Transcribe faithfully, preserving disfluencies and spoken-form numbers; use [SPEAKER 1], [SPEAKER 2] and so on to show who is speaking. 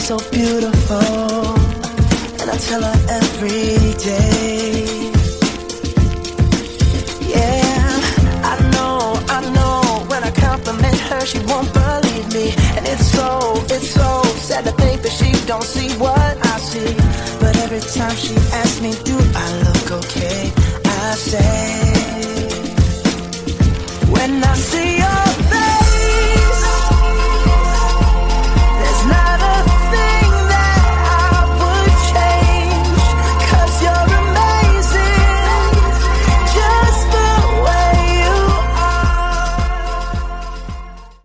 [SPEAKER 1] so beautiful, and I tell her every day. Yeah, I know, I know, when I compliment her, she won't believe me. And it's so, it's so sad to think that she don't see what I see. But every time she asks me, do I look okay, I say